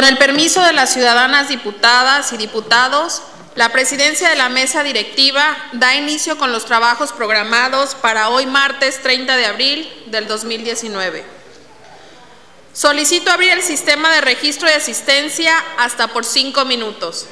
Con el permiso de las ciudadanas diputadas y diputados, la presidencia de la mesa directiva da inicio con los trabajos programados para hoy martes 30 de abril del 2019. Solicito abrir el sistema de registro de asistencia hasta por 5 minutos.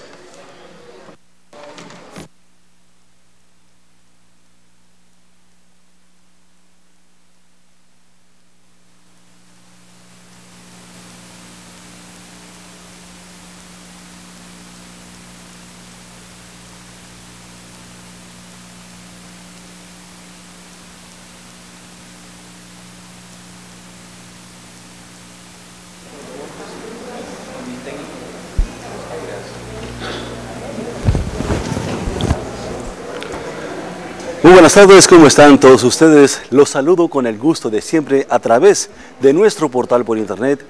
Muy buenas tardes, ¿cómo están todos ustedes? Los saludo con el gusto de siempre a través de nuestro portal por internet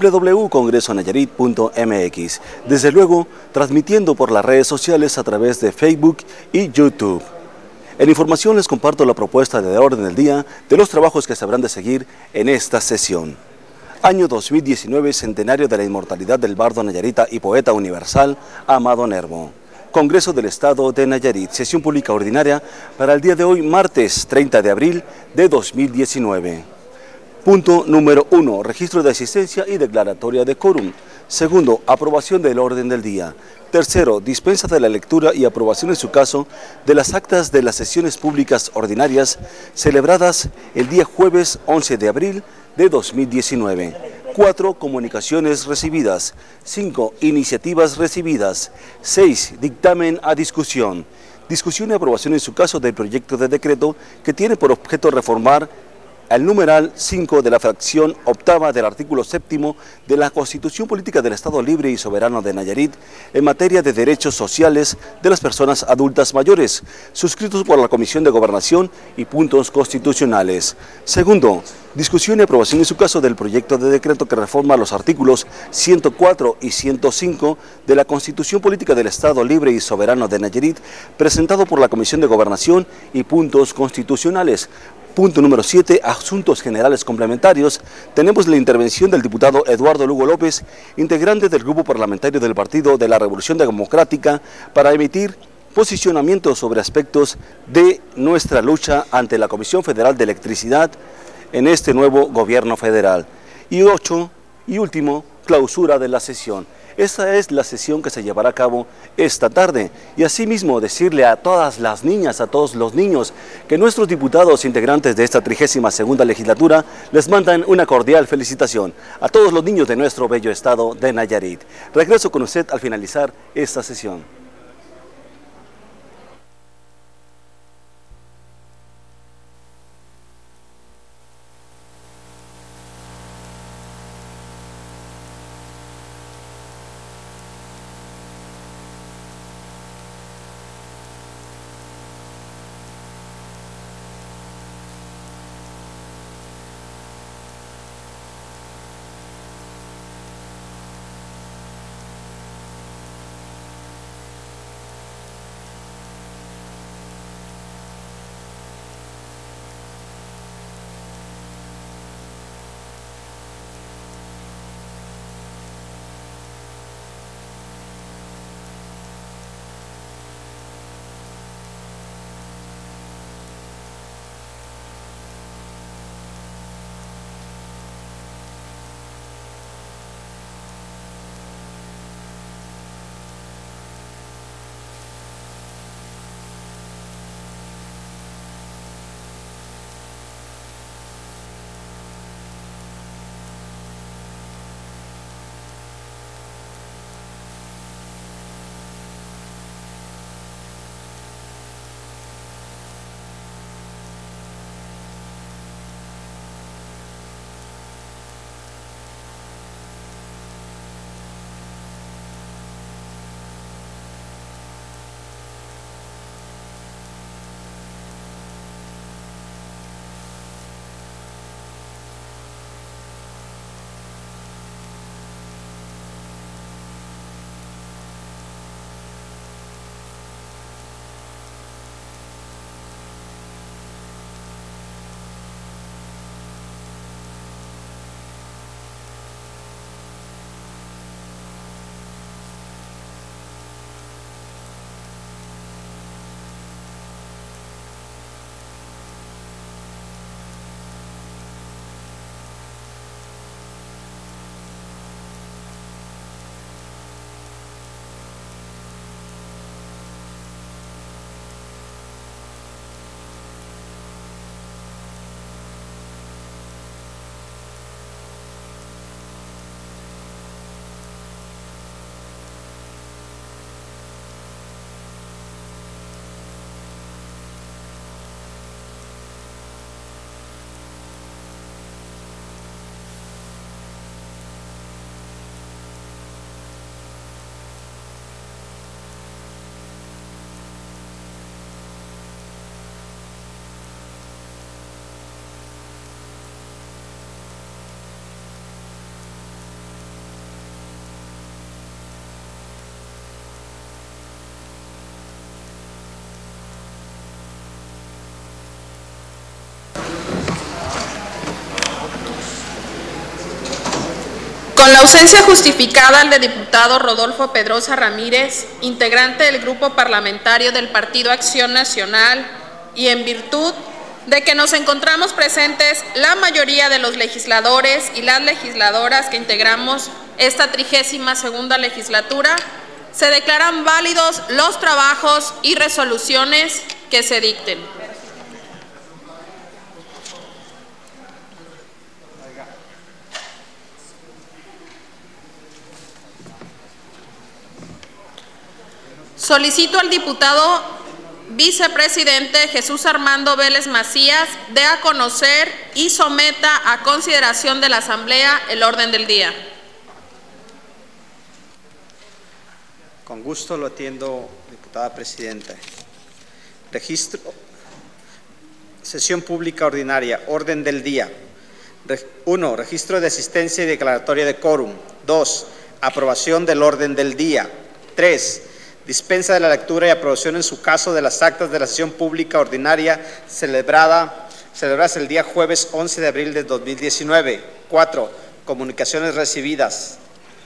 www.congresonayarit.mx. Desde luego, transmitiendo por las redes sociales a través de Facebook y YouTube. En información les comparto la propuesta de orden del día de los trabajos que se habrán de seguir en esta sesión. Año 2019, centenario de la inmortalidad del bardo nayarita y poeta universal, Amado Nervo. Congreso del Estado de Nayarit, sesión pública ordinaria para el día de hoy, martes 30 de abril de 2019. Punto número 1, registro de asistencia y declaratoria de quórum. Segundo, aprobación del orden del día. Tercero, dispensa de la lectura y aprobación en su caso de las actas de las sesiones públicas ordinarias celebradas el día jueves 11 de abril de 2019. 4. Comunicaciones recibidas. 5. Iniciativas recibidas. 6. Dictamen a discusión. Discusión y aprobación en su caso del proyecto de decreto que tiene por objeto reformar el numeral 5 de la fracción octava del artículo 7º de la Constitución Política del Estado Libre y Soberano de Nayarit en materia de derechos sociales de las personas adultas mayores, suscritos por la Comisión de Gobernación y puntos constitucionales. Segundo, discusión y aprobación en su caso del proyecto de decreto que reforma los artículos 104 y 105 de la Constitución Política del Estado Libre y Soberano de Nayarit, presentado por la Comisión de Gobernación y puntos constitucionales. Punto número 7, asuntos generales complementarios. Tenemos la intervención del diputado Eduardo Lugo López, integrante del Grupo Parlamentario del Partido de la Revolución Democrática, para emitir posicionamientos sobre aspectos de nuestra lucha ante la Comisión Federal de Electricidad en este nuevo gobierno federal. Y 8, y último, clausura de la sesión. Esta es la sesión que se llevará a cabo esta tarde y asimismo decirle a todas las niñas, a todos los niños que nuestros diputados integrantes de esta 32ª legislatura les mandan una cordial felicitación a todos los niños de nuestro bello estado de Nayarit. Regreso con usted al finalizar esta sesión. Con la ausencia justificada del diputado Rodolfo Pedrosa Ramírez, integrante del Grupo Parlamentario del Partido Acción Nacional, y en virtud de que nos encontramos presentes la mayoría de los legisladores y las legisladoras que integramos esta 32ª legislatura, se declaran válidos los trabajos y resoluciones que se dicten. Solicito al diputado vicepresidente Jesús Armando Vélez Macías dé a conocer y someta a consideración de la Asamblea el orden del día. Con gusto lo atiendo, diputada presidenta. Registro. Sesión pública ordinaria. Orden del día. 1. Registro de asistencia y declaratoria de quórum. 2. Aprobación del orden del día. 3. Dispensa de la lectura y aprobación en su caso de las actas de la sesión pública ordinaria celebradas el día jueves 11 de abril de 2019. 4. Comunicaciones recibidas.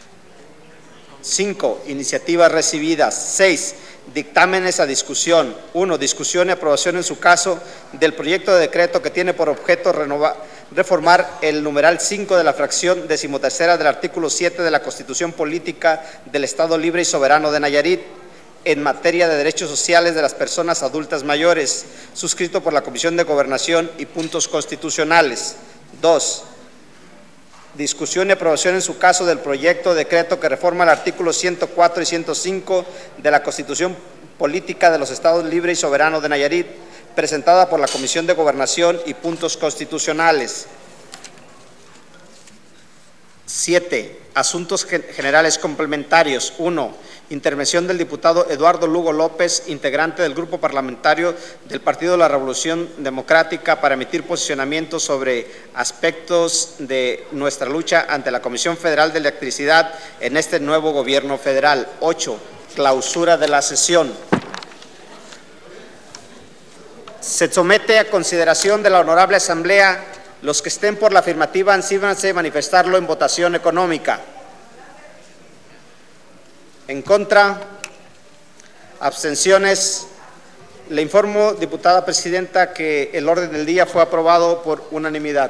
5. Iniciativas recibidas. 6. Dictámenes a discusión. 1. Discusión y aprobación en su caso del proyecto de decreto que tiene por objeto reformar el numeral 5 de la fracción 13ª del artículo 7 de la Constitución Política del Estado Libre y Soberano de Nayarit en materia de derechos sociales de las personas adultas mayores, suscrito por la Comisión de Gobernación y Puntos Constitucionales. 2. Discusión y aprobación en su caso del proyecto de decreto que reforma el artículo 104 y 105 de la Constitución Política de los Estados Libre y Soberano de Nayarit, presentada por la Comisión de Gobernación y Puntos Constitucionales. 7. Asuntos generales complementarios. 1. Intervención del diputado Eduardo Lugo López, integrante del Grupo Parlamentario del Partido de la Revolución Democrática, para emitir posicionamientos sobre aspectos de nuestra lucha ante la Comisión Federal de Electricidad en este nuevo gobierno federal. 8. Clausura de la sesión. Se somete a consideración de la Honorable Asamblea. Los que estén por la afirmativa, ansíbanse manifestarlo en votación económica. En contra, abstenciones. Le informo, diputada presidenta, que el orden del día fue aprobado por unanimidad.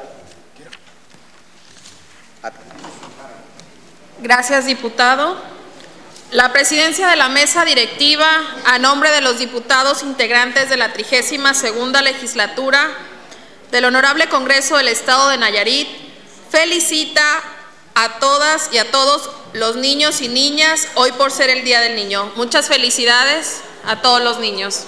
Gracias, diputado. La presidencia de la mesa directiva, a nombre de los diputados integrantes de la 32ª legislatura del Honorable Congreso del Estado de Nayarit, felicita a todas y a todos los niños y niñas hoy por ser el Día del Niño. Muchas felicidades a todos los niños.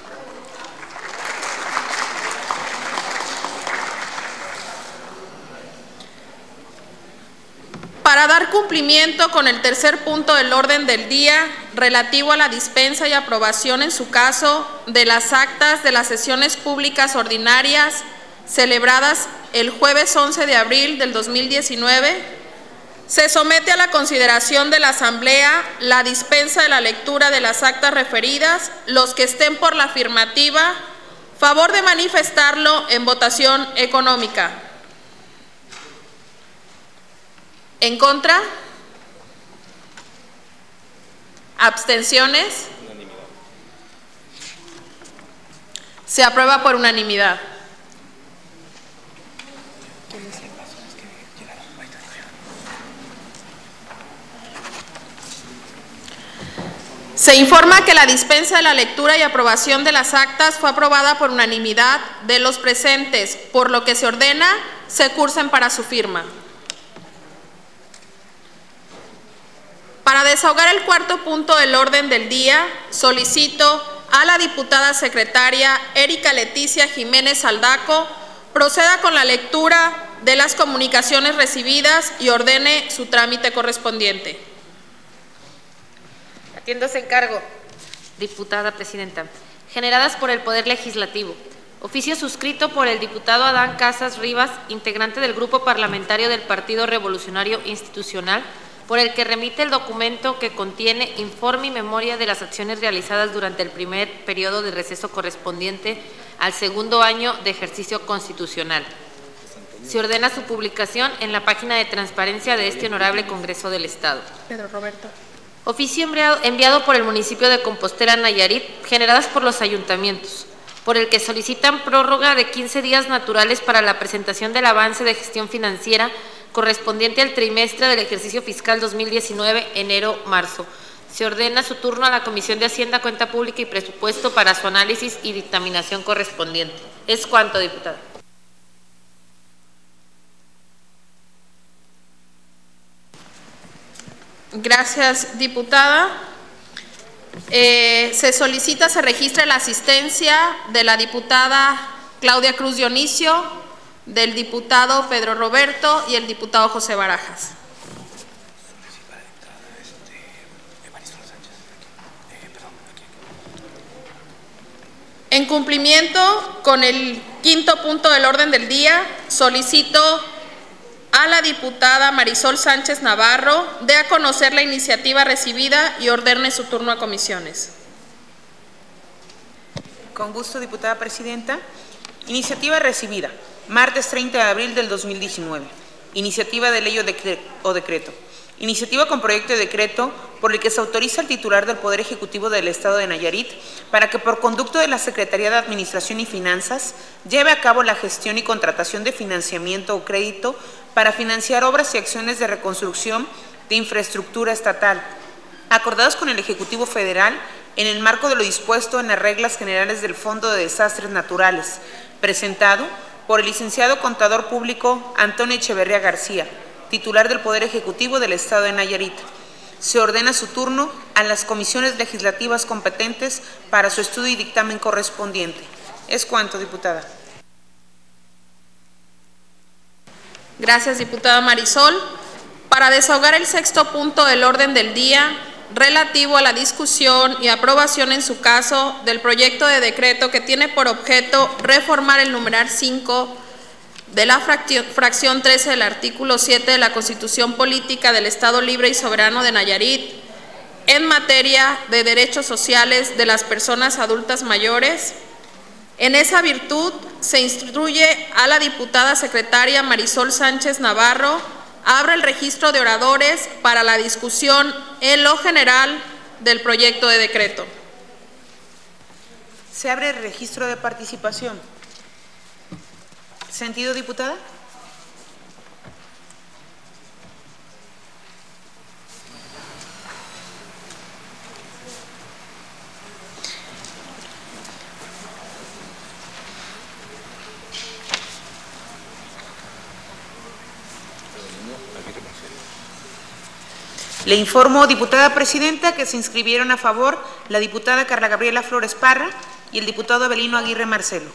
Para dar cumplimiento con el tercer punto del orden del día, relativo a la dispensa y aprobación en su caso de las actas de las sesiones públicas ordinarias celebradas el jueves 11 de abril del 2019, se somete a la consideración de la Asamblea la dispensa de la lectura de las actas referidas. Los que estén por la afirmativa, favor de manifestarlo en votación económica. ¿En contra? ¿Abstenciones? Se aprueba por unanimidad. Se informa que la dispensa de la lectura y aprobación de las actas fue aprobada por unanimidad de los presentes, por lo que se ordena se cursen para su firma. Para desahogar el cuarto punto del orden del día, solicito a la diputada secretaria Erika Leticia Jiménez Aldaco proceda con la lectura de las comunicaciones recibidas y ordene su trámite correspondiente. Atiéndose encargo, diputada presidenta. Generadas por el Poder Legislativo. Oficio suscrito por el diputado Adán Casas Rivas, integrante del Grupo Parlamentario del Partido Revolucionario Institucional, por el que remite el documento que contiene informe y memoria de las acciones realizadas durante el primer periodo de receso correspondiente al segundo año de ejercicio constitucional. Se ordena su publicación en la página de transparencia de este Honorable Congreso del Estado. Pedro Roberto. Oficio enviado por el municipio de Compostela, Nayarit, generadas por los ayuntamientos, por el que solicitan prórroga de 15 días naturales para la presentación del avance de gestión financiera correspondiente al trimestre del ejercicio fiscal 2019, enero-marzo. Se ordena su turno a la Comisión de Hacienda, Cuenta Pública y Presupuesto para su análisis y dictaminación correspondiente. Es cuanto, diputada. Gracias, diputada. Se solicita, se registre la asistencia de la diputada Claudia Cruz Dionisio, del diputado Pedro Roberto y el diputado José Barajas. En cumplimiento con el quinto punto del orden del día, solicito a la diputada Marisol Sánchez Navarro dé a conocer la iniciativa recibida y ordene su turno a comisiones. Con gusto, diputada presidenta. Iniciativa recibida, martes 30 de abril del 2019. Iniciativa de ley o decreto. Iniciativa con proyecto de decreto por el que se autoriza al titular del Poder Ejecutivo del Estado de Nayarit para que por conducto de la Secretaría de Administración y Finanzas lleve a cabo la gestión y contratación de financiamiento o crédito para financiar obras y acciones de reconstrucción de infraestructura estatal, acordados con el Ejecutivo Federal en el marco de lo dispuesto en las reglas generales del Fondo de Desastres Naturales, presentado por el licenciado contador público Antonio Echeverría García, titular del Poder Ejecutivo del Estado de Nayarit. Se ordena su turno a las comisiones legislativas competentes para su estudio y dictamen correspondiente. Es cuanto, diputada. Gracias, diputada Marisol. Para desahogar el sexto punto del orden del día, relativo a la discusión y aprobación en su caso del proyecto de decreto que tiene por objeto reformar el numeral 5 de la fracción 13 del artículo 7 de la Constitución Política del Estado Libre y Soberano de Nayarit en materia de derechos sociales de las personas adultas mayores. En esa virtud, se instruye a la diputada secretaria Marisol Sánchez Navarro abra el registro de oradores para la discusión en lo general del proyecto de decreto. Se abre el registro de participación. ¿Sentido, diputada? Le informo, diputada presidenta, que se inscribieron a favor la diputada Carla Gabriela Flores Parra y el diputado Abelino Aguirre Marcelo.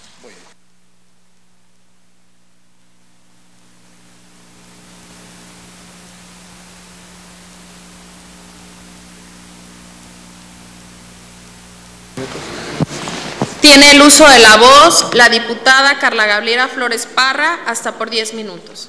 Tiene el uso de la voz la diputada Carla Gabriela Flores Parra hasta por 10 minutos.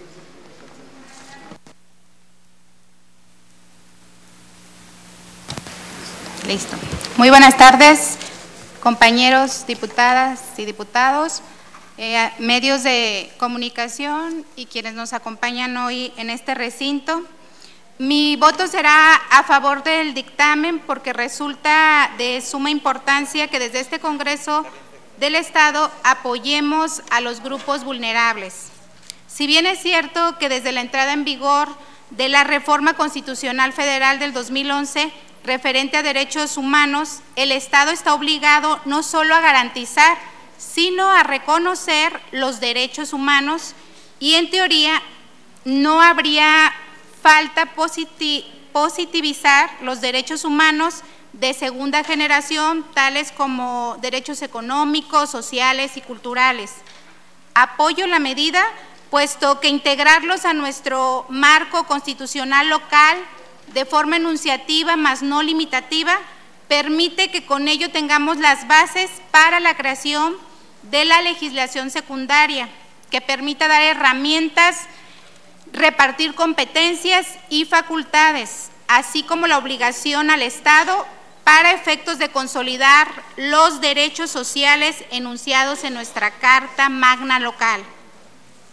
Listo. Muy buenas tardes, compañeros, diputadas y diputados, medios de comunicación y quienes nos acompañan hoy en este recinto. Mi voto será a favor del dictamen porque resulta de suma importancia que desde este Congreso del Estado apoyemos a los grupos vulnerables. Si bien es cierto que desde la entrada en vigor de la Reforma Constitucional Federal del 2011, referente a derechos humanos, el Estado está obligado no solo a garantizar, sino a reconocer los derechos humanos y en teoría no habría falta positivizar los derechos humanos de segunda generación, tales como derechos económicos, sociales y culturales. Apoyo la medida, puesto que integrarlos a nuestro marco constitucional local de forma enunciativa, más no limitativa, permite que con ello tengamos las bases para la creación de la legislación secundaria, que permita dar herramientas, repartir competencias y facultades, así como la obligación al Estado para efectos de consolidar los derechos sociales enunciados en nuestra Carta Magna local.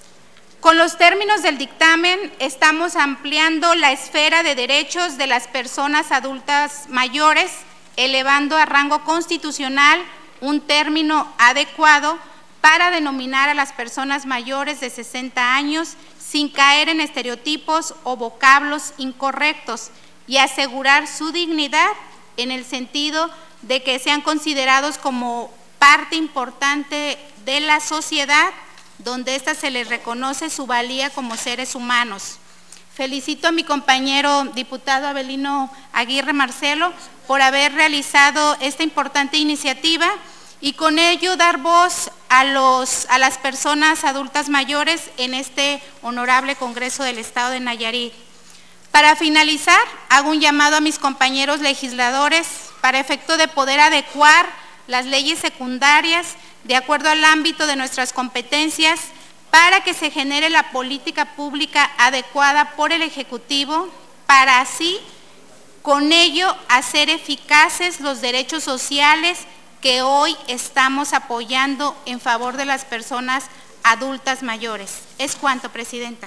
Con los términos del dictamen, estamos ampliando la esfera de derechos de las personas adultas mayores, elevando a rango constitucional un término adecuado para denominar a las personas mayores de 60 años sin caer en estereotipos o vocablos incorrectos y asegurar su dignidad en el sentido de que sean considerados como parte importante de la sociedad, donde ésta se les reconoce su valía como seres humanos. Felicito a mi compañero diputado Avelino Aguirre Marcelo por haber realizado esta importante iniciativa y con ello dar voz a las personas adultas mayores en este honorable Congreso del Estado de Nayarit. Para finalizar, hago un llamado a mis compañeros legisladores para efecto de poder adecuar las leyes secundarias de acuerdo al ámbito de nuestras competencias para que se genere la política pública adecuada por el Ejecutivo para así, con ello, hacer eficaces los derechos sociales que hoy estamos apoyando en favor de las personas adultas mayores. Es cuanto, Presidenta.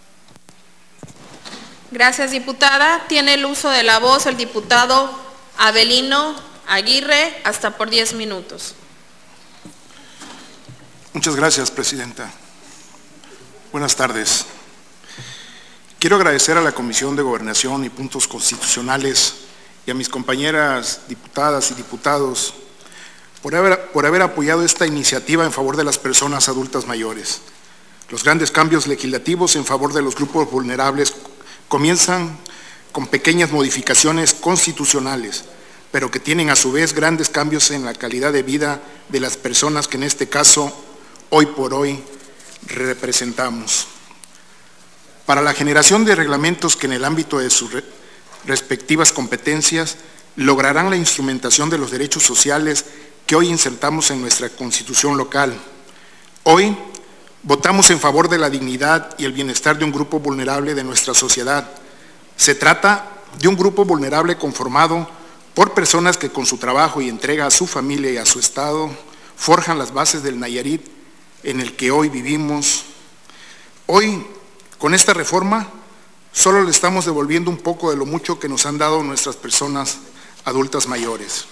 Gracias, diputada. Tiene el uso de la voz el diputado Avelino Aguirre, hasta por 10 minutos. Muchas gracias, Presidenta. Buenas tardes. Quiero agradecer a la Comisión de Gobernación y Puntos Constitucionales y a mis compañeras diputadas y diputados por haber apoyado esta iniciativa en favor de las personas adultas mayores. Los grandes cambios legislativos en favor de los grupos vulnerables comienzan con pequeñas modificaciones constitucionales, pero que tienen a su vez grandes cambios en la calidad de vida de las personas que en este caso, hoy por hoy, representamos. Para la generación de reglamentos que en el ámbito de sus respectivas competencias lograrán la instrumentación de los derechos sociales que hoy insertamos en nuestra Constitución local. Hoy votamos en favor de la dignidad y el bienestar de un grupo vulnerable de nuestra sociedad. Se trata de un grupo vulnerable conformado por personas que con su trabajo y entrega a su familia y a su Estado forjan las bases del Nayarit en el que hoy vivimos. Hoy, con esta reforma, solo le estamos devolviendo un poco de lo mucho que nos han dado nuestras personas adultas mayores.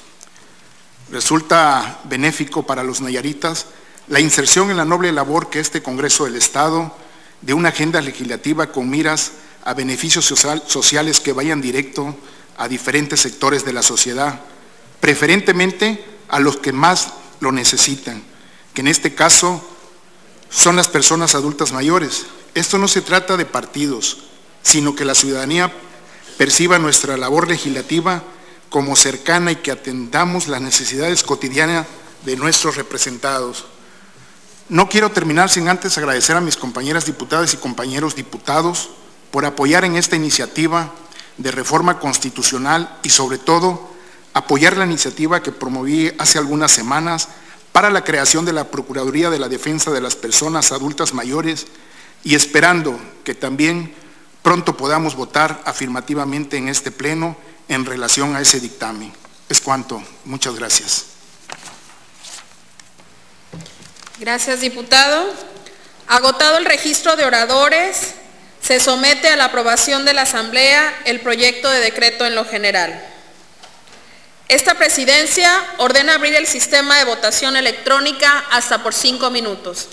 Resulta benéfico para los nayaritas la inserción en la noble labor que este Congreso del Estado de una agenda legislativa con miras a beneficios sociales que vayan directo a diferentes sectores de la sociedad, preferentemente a los que más lo necesitan, que en este caso son las personas adultas mayores. Esto no se trata de partidos, sino que la ciudadanía perciba nuestra labor legislativa como cercana y que atendamos las necesidades cotidianas de nuestros representados. No quiero terminar sin antes agradecer a mis compañeras diputadas y compañeros diputados por apoyar en esta iniciativa de reforma constitucional y sobre todo apoyar la iniciativa que promoví hace algunas semanas para la creación de la Procuraduría de la Defensa de las Personas Adultas Mayores y esperando que también pronto podamos votar afirmativamente en este pleno en relación a ese dictamen. Es cuanto. Muchas gracias. Gracias, diputado. Agotado el registro de oradores, se somete a la aprobación de la Asamblea el proyecto de decreto en lo general. Esta presidencia ordena abrir el sistema de votación electrónica hasta por 5 minutos.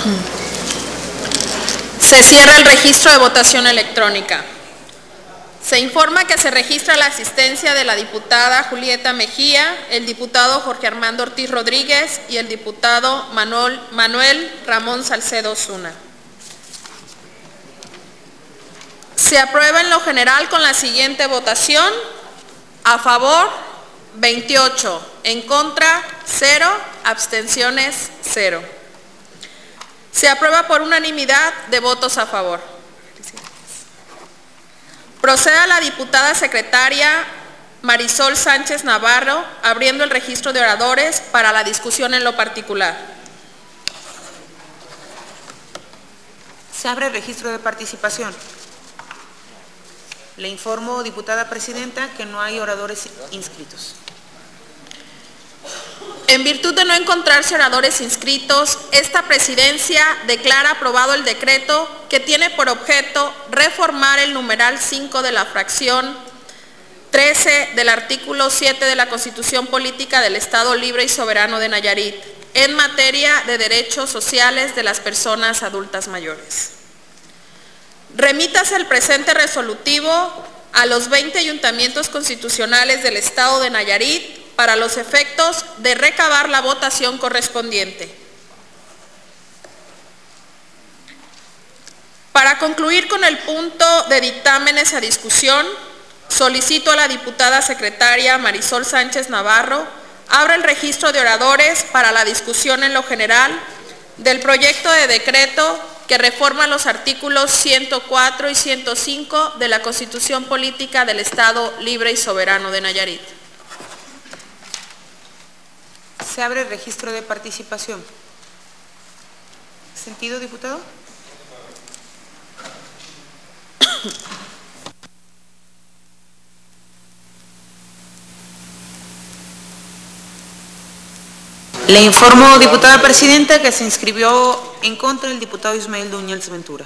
Se cierra el registro de votación electrónica. Se informa que se registra la asistencia de la diputada Julieta Mejía, el diputado Jorge Armando Ortiz Rodríguez y el diputado Manuel Ramón Salcedo Osuna. Se aprueba en lo general con la siguiente votación: a favor 28, en contra 0, abstenciones 0. Se aprueba por unanimidad de votos a favor. Proceda la diputada secretaria Marisol Sánchez Navarro, abriendo el registro de oradores para la discusión en lo particular. Se abre el registro de participación. Le informo, diputada presidenta, que no hay oradores inscritos. En virtud de no encontrarse oradores inscritos, esta presidencia declara aprobado el decreto que tiene por objeto reformar el numeral 5 de la fracción 13 del artículo 7 de la Constitución Política del Estado Libre y Soberano de Nayarit, en materia de derechos sociales de las personas adultas mayores. Remítase el presente resolutivo a los 20 ayuntamientos constitucionales del Estado de Nayarit para los efectos de recabar la votación correspondiente. Para concluir con el punto de dictámenes a discusión, solicito a la diputada secretaria Marisol Sánchez Navarro abra el registro de oradores para la discusión en lo general del proyecto de decreto que reforma los artículos 104 y 105 de la Constitución Política del Estado Libre y Soberano de Nayarit. Se abre el registro de participación. ¿Sentido, diputado? Le informo, diputada presidenta, que se inscribió en contra el diputado Ismael Duñals Ventura.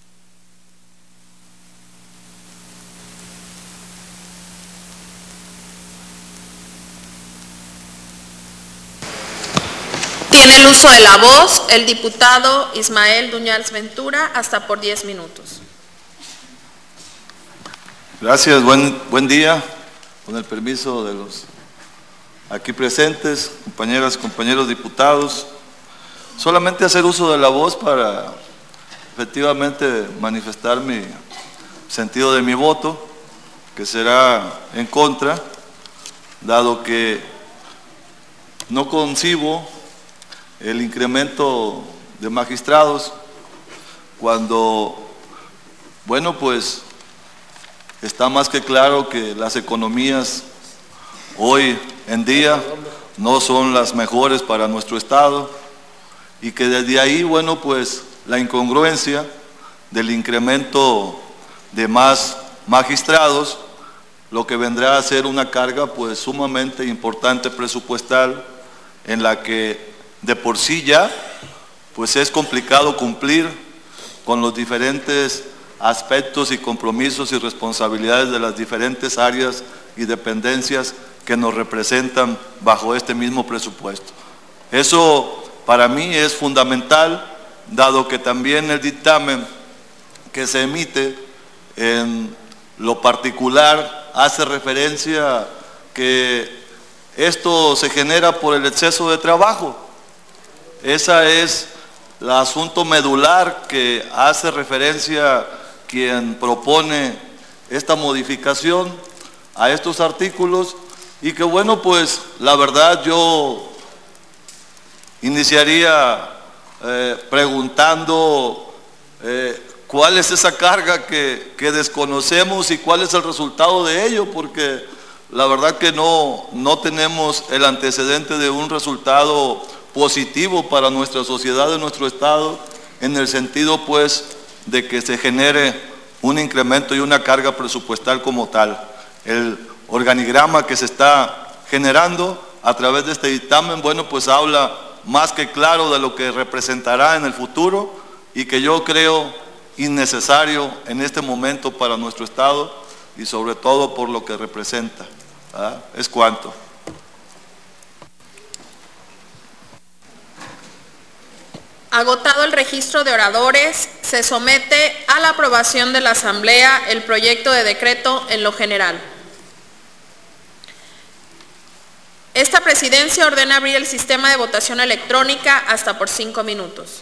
Tiene el uso de la voz el diputado Ismael Duñals Ventura, hasta por 10 minutos. Gracias, buen día. Con el permiso de los aquí presentes, compañeras, compañeros diputados, solamente hacer uso de la voz para efectivamente manifestar mi sentido de mi voto, que será en contra, dado que no concibo el incremento de magistrados cuando, bueno, pues está más que claro que las economías hoy en día no son las mejores para nuestro estado y que desde ahí, bueno, pues la incongruencia del incremento de más magistrados, lo que vendrá a ser una carga pues sumamente importante presupuestal, en la que de por sí ya pues es complicado cumplir con los diferentes aspectos y compromisos y responsabilidades de las diferentes áreas y dependencias que nos representan bajo este mismo presupuesto. Eso para mí es fundamental, dado que también el dictamen que se emite en lo particular hace referencia que esto se genera por el exceso de trabajo. Ese es el asunto medular que hace referencia quien propone esta modificación a estos artículos, y que bueno, pues la verdad yo iniciaría preguntando cuál es esa carga que desconocemos y cuál es el resultado de ello, porque la verdad que no tenemos el antecedente de un resultado positivo para nuestra sociedad de nuestro estado, en el sentido pues de que se genere un incremento y una carga presupuestal como tal. El organigrama que se está generando a través de este dictamen, bueno, pues habla más que claro de lo que representará en el futuro y que yo creo innecesario en este momento para nuestro estado y sobre todo por lo que representa. ¿Verdad? Es cuanto. Agotado el registro de oradores, se somete a la aprobación de la Asamblea el proyecto de decreto en lo general. Esta presidencia ordena abrir el sistema de votación electrónica hasta por 5 minutos.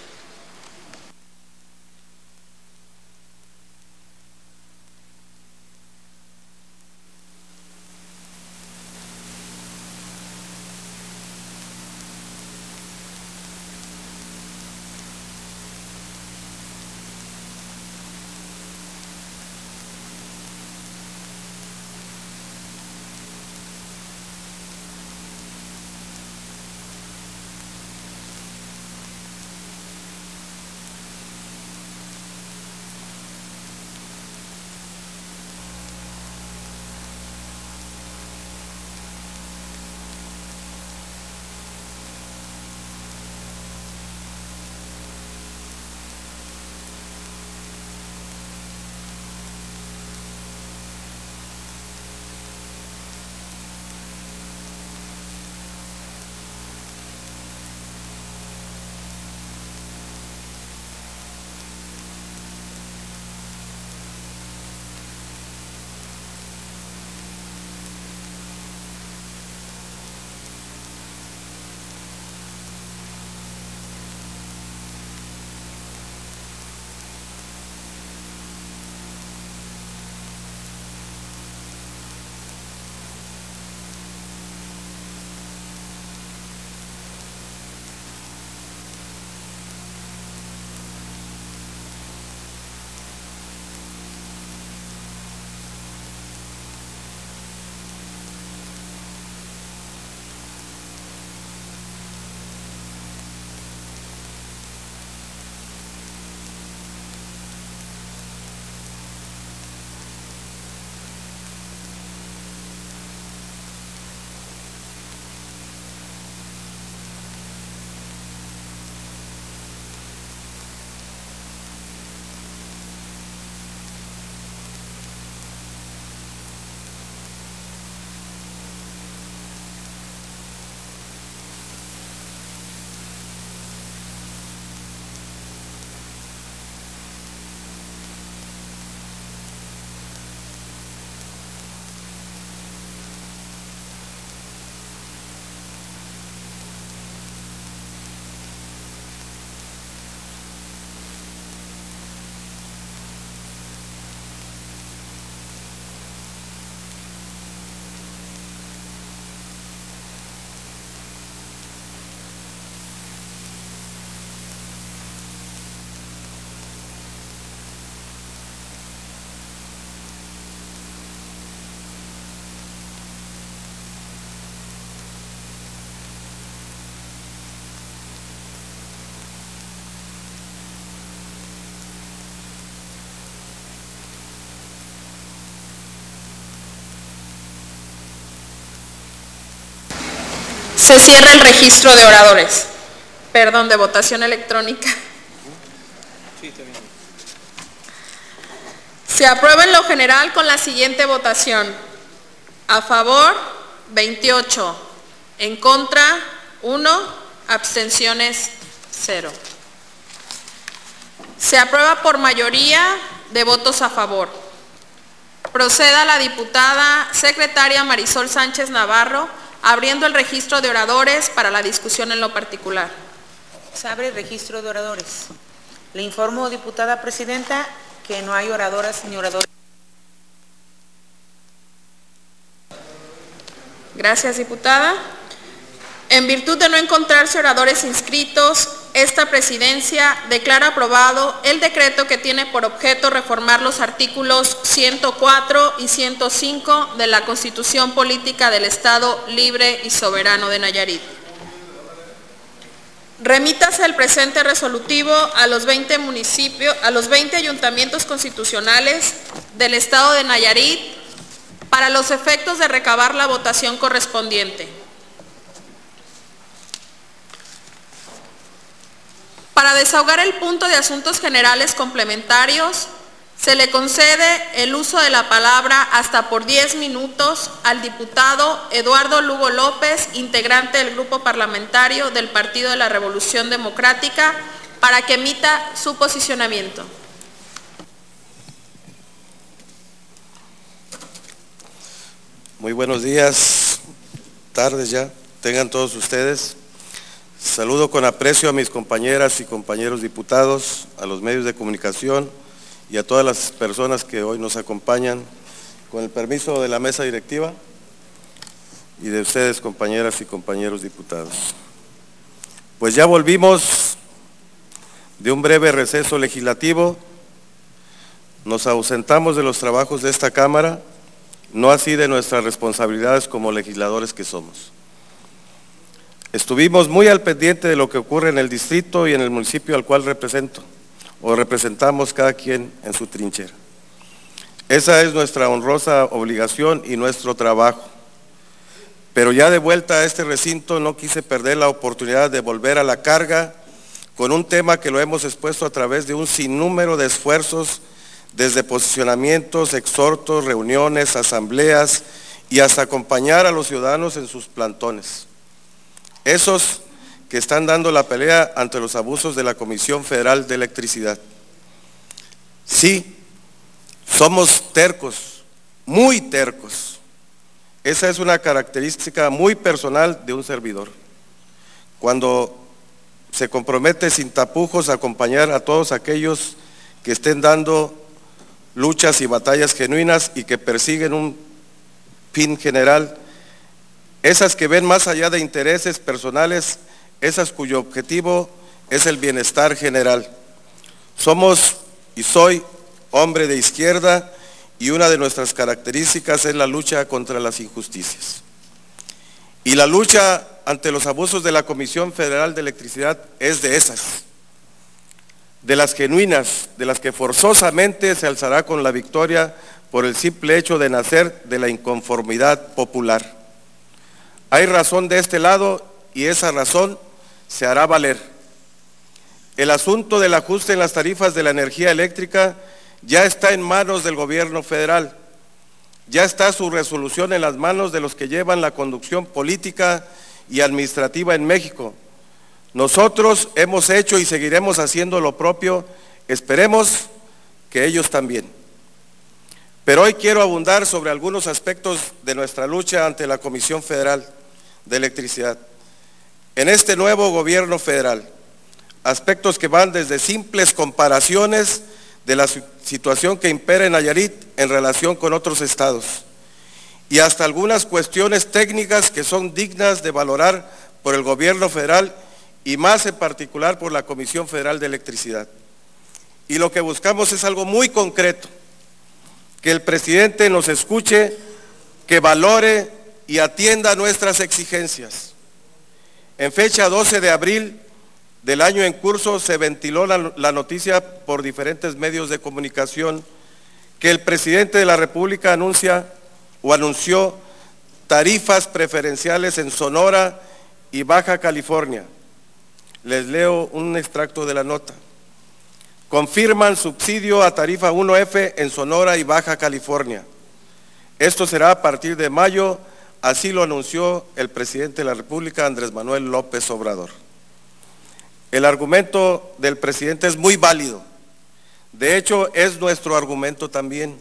Se cierra el registro de oradores. Perdón, de votación electrónica. Se aprueba en lo general con la siguiente votación. A favor, 28. En contra, 1. Abstenciones, 0. Se aprueba por mayoría de votos a favor. Proceda la diputada secretaria Marisol Sánchez Navarro, abriendo el registro de oradores para la discusión en lo particular. Se abre el registro de oradores. Le informo, diputada presidenta, que no hay oradoras ni oradores. Gracias, diputada. En virtud de no encontrarse oradores inscritos, esta presidencia declara aprobado el decreto que tiene por objeto reformar los artículos 104 y 105 de la Constitución Política del Estado Libre y Soberano de Nayarit. Remítase el presente resolutivo a los 20 ayuntamientos constitucionales del Estado de Nayarit para los efectos de recabar la votación correspondiente. Para desahogar el punto de asuntos generales complementarios, se le concede el uso de la palabra hasta por 10 minutos al diputado Eduardo Lugo López, integrante del Grupo Parlamentario del Partido de la Revolución Democrática, para que emita su posicionamiento. Muy buenos días, tardes ya, tengan todos ustedes. Saludo con aprecio a mis compañeras y compañeros diputados, a los medios de comunicación y a todas las personas que hoy nos acompañan, con el permiso de la mesa directiva y de ustedes, compañeras y compañeros diputados. Pues ya volvimos de un breve receso legislativo, nos ausentamos de los trabajos de esta Cámara, no así de nuestras responsabilidades como legisladores que somos. Estuvimos muy al pendiente de lo que ocurre en el distrito y en el municipio al cual represento, o representamos cada quien en su trinchera. Esa es nuestra honrosa obligación y nuestro trabajo. Pero ya de vuelta a este recinto no quise perder la oportunidad de volver a la carga con un tema que lo hemos expuesto a través de un sinnúmero de esfuerzos, desde posicionamientos, exhortos, reuniones, asambleas y hasta acompañar a los ciudadanos en sus plantones. Esos que están dando la pelea ante los abusos de la Comisión Federal de Electricidad. Sí, somos tercos, muy tercos. Esa es una característica muy personal de un servidor. Cuando se compromete sin tapujos a acompañar a todos aquellos que estén dando luchas y batallas genuinas y que persiguen un fin general, esas que ven más allá de intereses personales, esas cuyo objetivo es el bienestar general. Somos y soy hombre de izquierda y una de nuestras características es la lucha contra las injusticias. Y la lucha ante los abusos de la Comisión Federal de Electricidad es de esas, de las genuinas, de las que forzosamente se alzará con la victoria por el simple hecho de nacer de la inconformidad popular. Hay razón de este lado y esa razón se hará valer. El asunto del ajuste en las tarifas de la energía eléctrica ya está en manos del gobierno federal. Ya está su resolución en las manos de los que llevan la conducción política y administrativa en México. Nosotros hemos hecho y seguiremos haciendo lo propio, esperemos que ellos también. Pero hoy quiero abundar sobre algunos aspectos de nuestra lucha ante la Comisión Federal de Electricidad. En este nuevo gobierno federal, aspectos que van desde simples comparaciones de la situación que impera en Nayarit en relación con otros estados y hasta algunas cuestiones técnicas que son dignas de valorar por el gobierno federal y más en particular por la Comisión Federal de Electricidad. Y lo que buscamos es algo muy concreto, que el presidente nos escuche, que valore y atienda nuestras exigencias. En fecha 12 de abril del año en curso se ventiló la noticia por diferentes medios de comunicación que el presidente de la República anunció tarifas preferenciales en Sonora y Baja California. Les leo un extracto de la nota. Confirman subsidio a tarifa 1F en Sonora y Baja California. Esto será a partir de mayo, así lo anunció el presidente de la República, Andrés Manuel López Obrador. El argumento del presidente es muy válido. De hecho, es nuestro argumento también.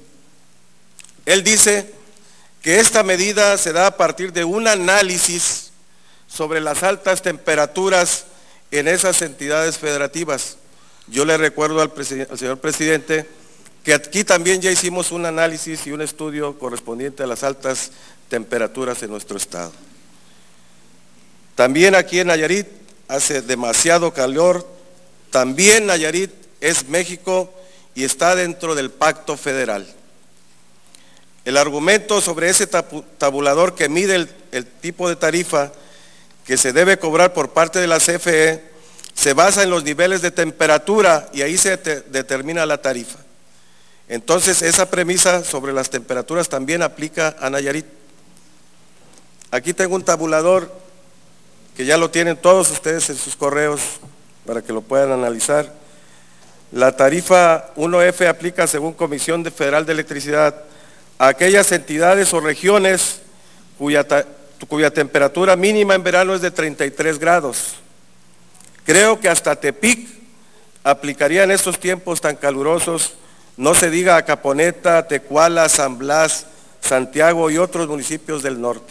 Él dice que esta medida se da a partir de un análisis sobre las altas temperaturas en esas entidades federativas. Yo le recuerdo al señor presidente que aquí también ya hicimos un análisis y un estudio correspondiente a las altas temperaturas en nuestro estado. También aquí en Nayarit hace demasiado calor, también Nayarit es México y está dentro del pacto federal. El argumento sobre ese tabulador que mide el tipo de tarifa que se debe cobrar por parte de la CFE se basa en los niveles de temperatura y ahí se determina la tarifa. Entonces esa premisa sobre las temperaturas también aplica a Nayarit. Aquí tengo un tabulador que ya lo tienen todos ustedes en sus correos para que lo puedan analizar. La tarifa 1F aplica según Comisión Federal de Electricidad a aquellas entidades o regiones cuya temperatura mínima en verano es de 33 grados. Creo que hasta Tepic aplicaría en estos tiempos tan calurosos, no se diga a Caponeta, Tecuala, San Blas, Santiago y otros municipios del norte,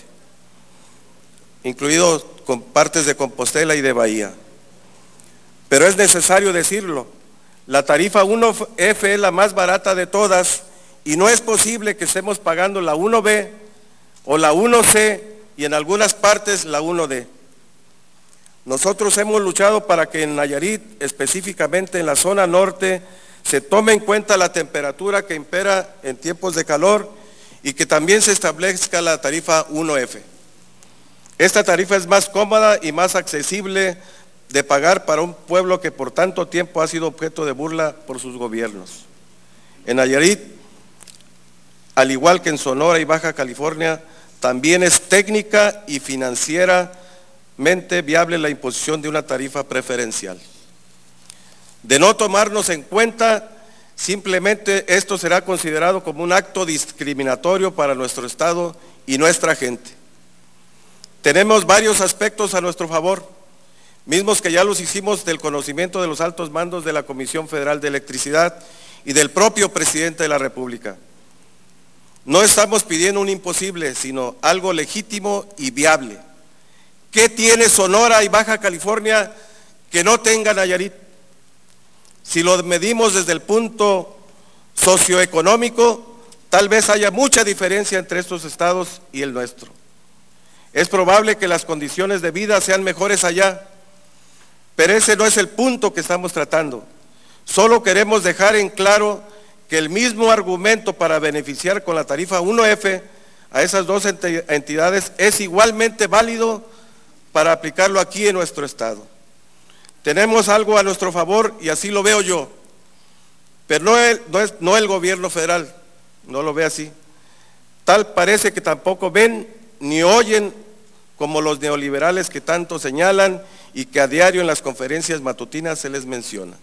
incluidos con partes de Compostela y de Bahía. Pero es necesario decirlo, la tarifa 1F es la más barata de todas y no es posible que estemos pagando la 1B o la 1C y en algunas partes la 1D. Nosotros hemos luchado para que en Nayarit, específicamente en la zona norte, se tome en cuenta la temperatura que impera en tiempos de calor y que también se establezca la tarifa 1F. Esta tarifa es más cómoda y más accesible de pagar para un pueblo que por tanto tiempo ha sido objeto de burla por sus gobiernos. En Nayarit, al igual que en Sonora y Baja California, también es técnica y financieramente viable la imposición de una tarifa preferencial. De no tomarnos en cuenta, simplemente esto será considerado como un acto discriminatorio para nuestro Estado y nuestra gente. Tenemos varios aspectos a nuestro favor, mismos que ya los hicimos del conocimiento de los altos mandos de la Comisión Federal de Electricidad y del propio Presidente de la República. No estamos pidiendo un imposible, sino algo legítimo y viable. ¿Qué tiene Sonora y Baja California que no tenga Nayarit? Si lo medimos desde el punto socioeconómico, tal vez haya mucha diferencia entre estos estados y el nuestro. Es probable que las condiciones de vida sean mejores allá, pero ese no es el punto que estamos tratando. Solo queremos dejar en claro que el mismo argumento para beneficiar con la tarifa 1F a esas dos entidades es igualmente válido para aplicarlo aquí en nuestro estado. Tenemos algo a nuestro favor y así lo veo yo, pero no el gobierno federal, no lo ve así. Tal parece que tampoco ven ni oyen como los neoliberales que tanto señalan y que a diario en las conferencias matutinas se les menciona.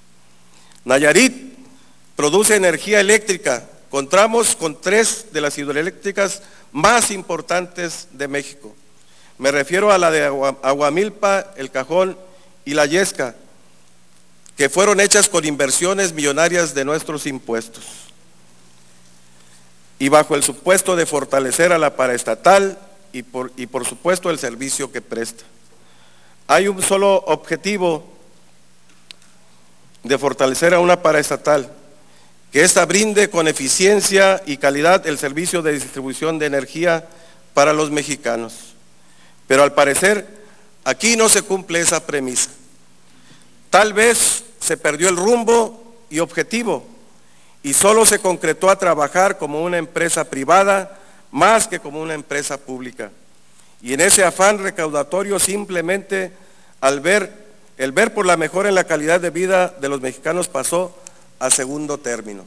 Nayarit produce energía eléctrica, contamos con 3 de las hidroeléctricas más importantes de México. Me refiero a la de Aguamilpa, El Cajón y La Yesca, que fueron hechas con inversiones millonarias de nuestros impuestos y bajo el supuesto de fortalecer a la paraestatal y por supuesto el servicio que presta. Hay un solo objetivo de fortalecer a una paraestatal, que ésta brinde con eficiencia y calidad el servicio de distribución de energía para los mexicanos. Pero al parecer, aquí no se cumple esa premisa. Tal vez se perdió el rumbo y objetivo y solo se concretó a trabajar como una empresa privada más que como una empresa pública. Y en ese afán recaudatorio simplemente el ver por la mejora en la calidad de vida de los mexicanos pasó a segundo término.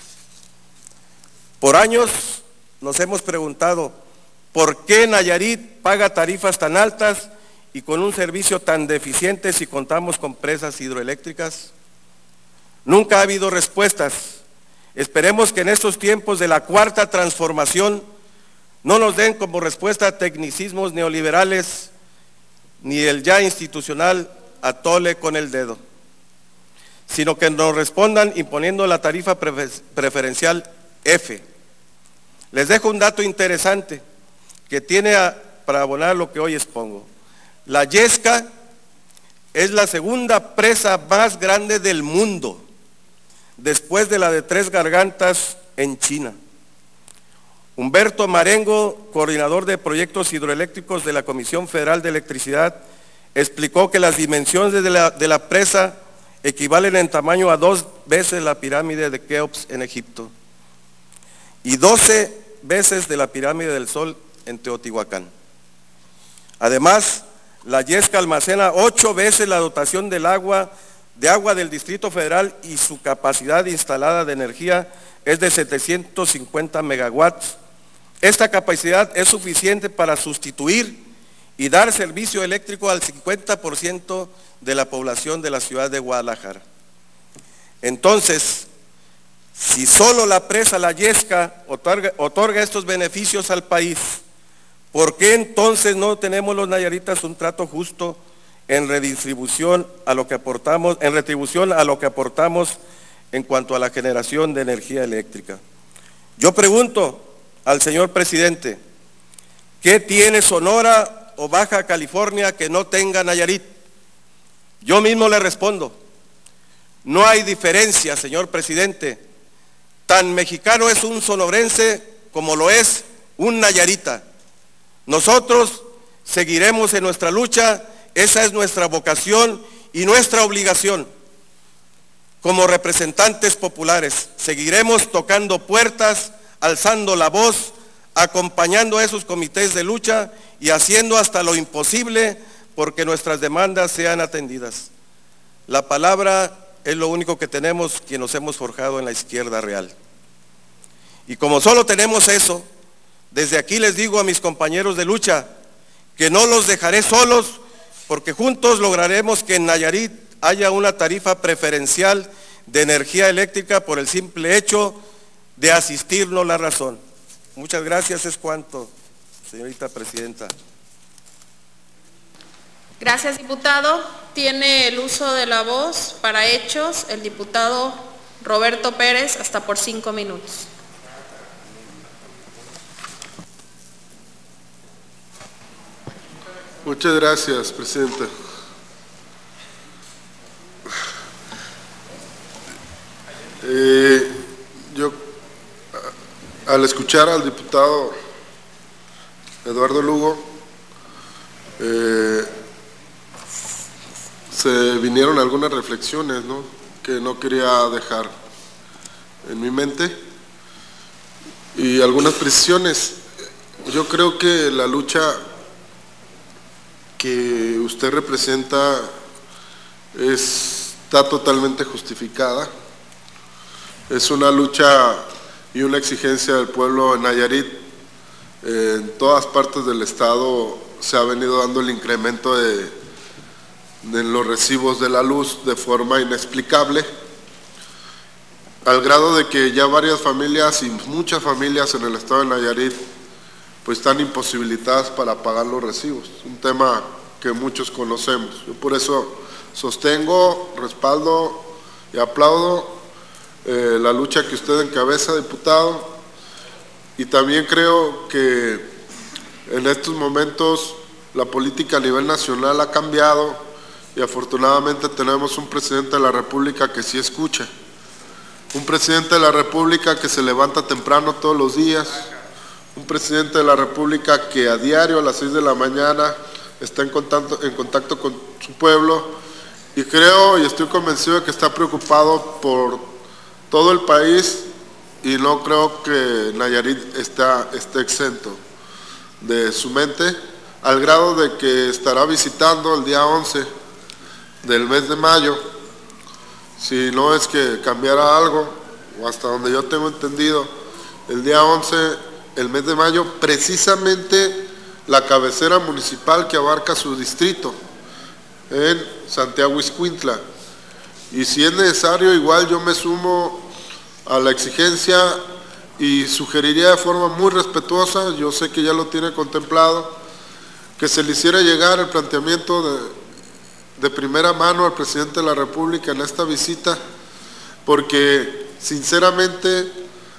Por años nos hemos preguntado ¿por qué Nayarit paga tarifas tan altas y con un servicio tan deficiente si contamos con presas hidroeléctricas? Nunca ha habido respuestas. Esperemos que en estos tiempos de la cuarta transformación no nos den como respuesta tecnicismos neoliberales ni el ya institucional atole con el dedo, sino que nos respondan imponiendo la tarifa preferencial F. Les dejo un dato interesante que tiene para abonar lo que hoy expongo. La Yesca es la segunda presa más grande del mundo, después de la de Tres Gargantas en China. Humberto Marengo, coordinador de proyectos hidroeléctricos de la Comisión Federal de Electricidad, explicó que las dimensiones de la presa equivalen en tamaño a 2 veces la pirámide de Keops en Egipto y 12 veces de la pirámide del Sol en Teotihuacán. Además, la Yesca almacena 8 veces la dotación de agua del Distrito Federal y su capacidad instalada de energía es de 750 megawatts. Esta capacidad es suficiente para sustituir y dar servicio eléctrico al 50% de la población de la ciudad de Guadalajara. Entonces, si solo la presa La Yesca otorga estos beneficios al país, ¿por qué entonces no tenemos los nayaritas un trato justo en retribución a lo que aportamos en cuanto a la generación de energía eléctrica. Yo pregunto al señor presidente, ¿qué tiene Sonora o Baja California que no tenga Nayarit? Yo mismo le respondo, no hay diferencia, señor presidente. Tan mexicano es un sonorense como lo es un nayarita. Nosotros seguiremos en nuestra lucha, esa es nuestra vocación y nuestra obligación. Como representantes populares, seguiremos tocando puertas, alzando la voz, acompañando a esos comités de lucha y haciendo hasta lo imposible porque nuestras demandas sean atendidas. La palabra es lo único que tenemos quienes nos hemos forjado en la izquierda real. Y como solo tenemos eso, desde aquí les digo a mis compañeros de lucha que no los dejaré solos porque juntos lograremos que en Nayarit haya una tarifa preferencial de energía eléctrica por el simple hecho de asistirnos la razón. Muchas gracias, es cuanto, señorita presidenta. Gracias, diputado. Tiene el uso de la voz para hechos el diputado Roberto Pérez, hasta por 5 minutos. Muchas gracias, presidenta. Yo, al escuchar al diputado Eduardo Lugo, se vinieron algunas reflexiones, ¿no?, que no quería dejar en mi mente y algunas precisiones. Yo creo que la lucha que usted representa está totalmente justificada. Es una lucha y una exigencia del pueblo en Nayarit. En todas partes del estado se ha venido dando el incremento de los recibos de la luz de forma inexplicable, al grado de que ya varias familias y muchas familias en el estado de Nayarit pues están imposibilitadas para pagar los recibos, un tema que muchos conocemos. Yo por eso sostengo, respaldo y aplaudo la lucha que usted encabeza, diputado, y también creo que en estos momentos la política a nivel nacional ha cambiado y afortunadamente tenemos un presidente de la República que sí escucha, un presidente de la República que se levanta temprano todos los días, un presidente de la República que a diario a las 6 de la mañana está en contacto con su pueblo, y creo y estoy convencido de que está preocupado por todo el país, y no creo que Nayarit esté exento de su mente, al grado de que estará visitando el día 11 del mes de mayo, si no es que cambiara algo, o hasta donde yo tengo entendido, el día 11, el mes de mayo, precisamente la cabecera municipal que abarca su distrito, en Santiago Ixcuintla. Y si es necesario, igual yo me sumo a la exigencia y sugeriría de forma muy respetuosa, yo sé que ya lo tiene contemplado, que se le hiciera llegar el planteamiento de primera mano al presidente de la República en esta visita, porque sinceramente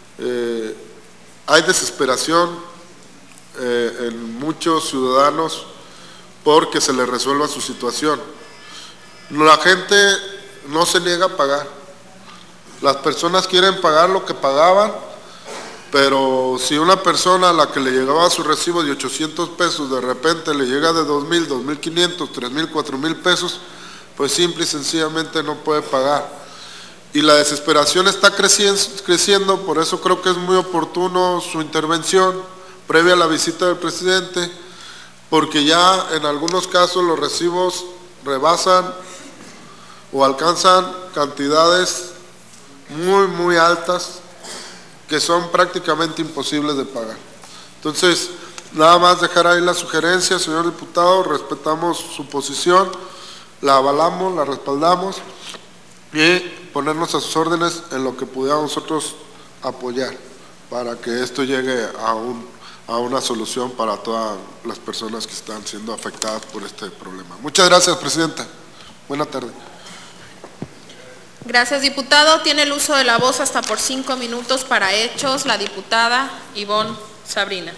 hay desesperación en muchos ciudadanos porque se les resuelva su situación. La gente no se niega a pagar, las personas quieren pagar lo que pagaban, pero si una persona a la que le llegaba su recibo de 800 pesos de repente le llega de 2,000, 2,500, 3,000, 4,000 pesos, pues simple y sencillamente no puede pagar. Y la desesperación está creciendo, por eso creo que es muy oportuno su intervención previa a la visita del presidente, porque ya en algunos casos los recibos rebasan o alcanzan cantidades muy altas que son prácticamente imposibles de pagar. Entonces, nada más dejar ahí la sugerencia, señor diputado, respetamos su posición, la avalamos, la respaldamos y ponernos a sus órdenes en lo que pudiéramos nosotros apoyar para que esto llegue a una solución para todas las personas que están siendo afectadas por este problema. Muchas gracias, Presidenta. Buenas tardes. Gracias, diputado. Tiene el uso de la voz hasta por 5 minutos para hechos la diputada Ivonne Sabrina.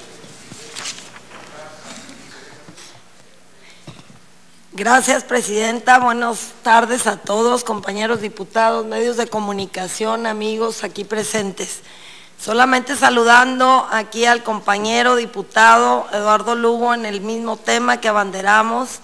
Gracias, Presidenta. Buenas tardes a todos, compañeros diputados, medios de comunicación, amigos aquí presentes. Solamente saludando aquí al compañero diputado Eduardo Lugo en el mismo tema que abanderamos.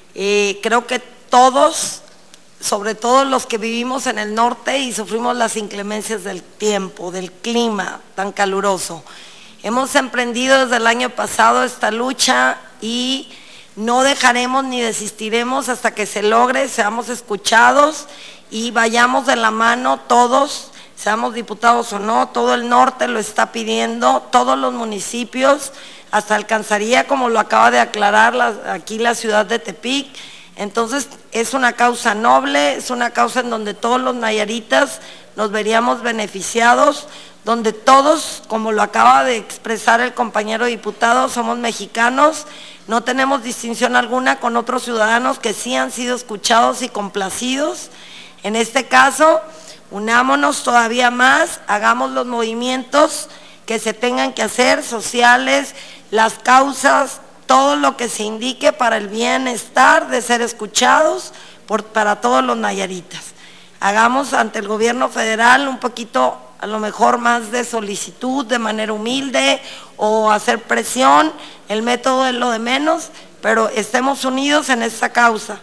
Creo que todos, sobre todo los que vivimos en el norte y sufrimos las inclemencias del tiempo, del clima tan caluroso, hemos emprendido desde el año pasado esta lucha y no dejaremos ni desistiremos hasta que se logre, seamos escuchados y vayamos de la mano todos, seamos diputados o no. Todo el norte lo está pidiendo, todos los municipios, hasta alcanzaría, como lo acaba de aclarar aquí la ciudad de Tepic. Entonces es una causa noble, es una causa en donde todos los nayaritas nos veríamos beneficiados, donde todos, como lo acaba de expresar el compañero diputado, somos mexicanos, no tenemos distinción alguna con otros ciudadanos que sí han sido escuchados y complacidos. En este caso, unámonos todavía más, hagamos los movimientos que se tengan que hacer, sociales, las causas, todo lo que se indique para el bienestar de ser escuchados para todos los nayaritas. Hagamos ante el gobierno federal un poquito, a lo mejor más de solicitud, de manera humilde, o hacer presión, el método es lo de menos, pero estemos unidos en esta causa,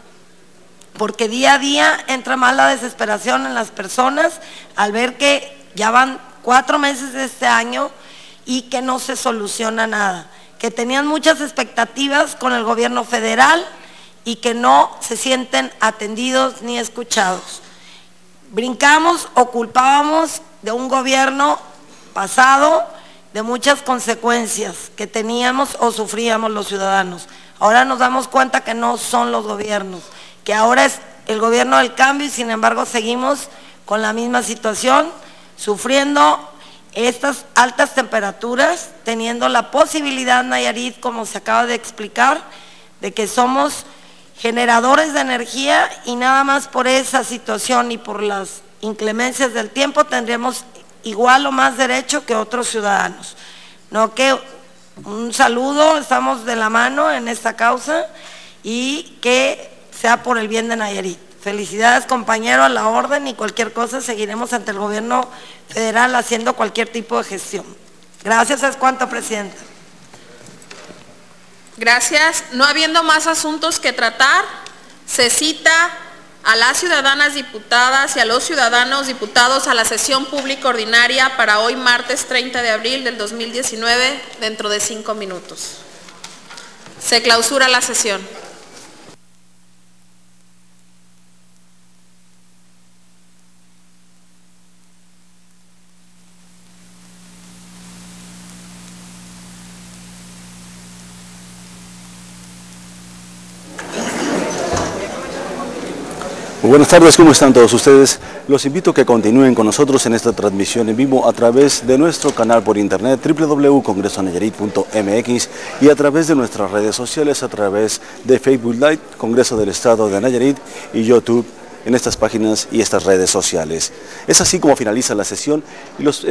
porque día a día entra más la desesperación en las personas al ver que ya van 4 meses de este año y que no se soluciona nada, que tenían muchas expectativas con el gobierno federal y que no se sienten atendidos ni escuchados. Brincamos o culpábamos de un gobierno pasado de muchas consecuencias que teníamos o sufríamos los ciudadanos. Ahora nos damos cuenta que no son los gobiernos, que ahora es el gobierno del cambio y sin embargo seguimos con la misma situación, sufriendo estas altas temperaturas, teniendo la posibilidad, Nayarit, como se acaba de explicar, de que somos generadores de energía y nada más por esa situación y por las inclemencias del tiempo tendremos igual o más derecho que otros ciudadanos. No, que un saludo, estamos de la mano en esta causa y que sea por el bien de Nayarit. Felicidades, compañero, a la orden, y cualquier cosa seguiremos ante el gobierno federal haciendo cualquier tipo de gestión. Gracias, es cuanto, Presidenta. Gracias. No habiendo más asuntos que tratar, se cita a las ciudadanas diputadas y a los ciudadanos diputados a la sesión pública ordinaria para hoy martes 30 de abril del 2019 dentro de 5 minutos. Se clausura la sesión. Muy buenas tardes, ¿cómo están todos ustedes? Los invito a que continúen con nosotros en esta transmisión en vivo a través de nuestro canal por internet www.congresonayarit.mx y a través de nuestras redes sociales, a través de Facebook Live, Congreso del Estado de Nayarit, y YouTube, en estas páginas y estas redes sociales. Es así como finaliza la sesión y los